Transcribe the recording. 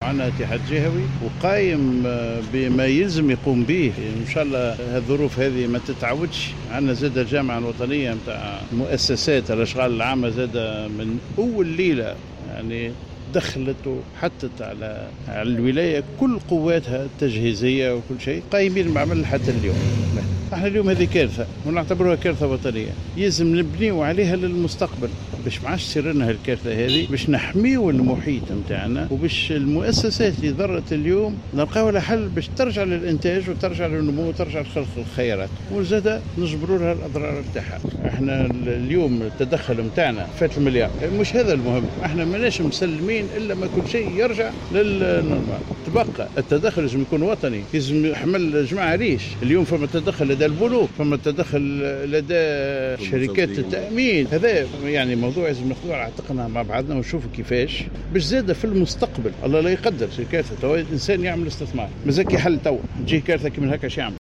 وعندنا اتحاد جهوي وقايم بما يلزم يقوم به. إن شاء الله الظروف هذه ما تتعودش. عندنا زاد الجامعة الوطنية متاع مؤسسات الأشغال العامة زاد من أول ليلة يعني دخلت وحطت على الولاية كل قواتها التجهيزية وكل شيء، قايمين بعمل حتى اليوم. احنا اليوم هذه كارثة ونعتبرها كارثة وطنية، يلزم نبنيو عليها للمستقبل باش ما عادش تصير لنا الكارثة هذه، باش نحميو المحيط متاعنا وباش المؤسسات اللي ضرت اليوم نلقاو لها حل باش ترجع للإنتاج وترجع للنمو وترجع لخلق الخيرات، وزادة نجبروا لها الأضرار تاعها. احنا اليوم التدخل متاعنا فات المليار، مش هذا المهم، احنا ماناش مسلمين إلا ما كل شيء يرجع للنورمال. تبقى التدخل لازم يكون وطني، لازم يحمل جماعة ريش. اليوم فما تدخل لدى البنوك، فما تدخل لدى شركات التأمين، هذا يعني موضوع لازم ناخذوه على عاتقنا مع بعضنا ونشوفوا كيفاش باش زاد في المستقبل الله لا يقدر شي كارثة. الإنسان يعمل استثمار مازال كي حل توا تجي كارثة كيما هكا شو يعمل؟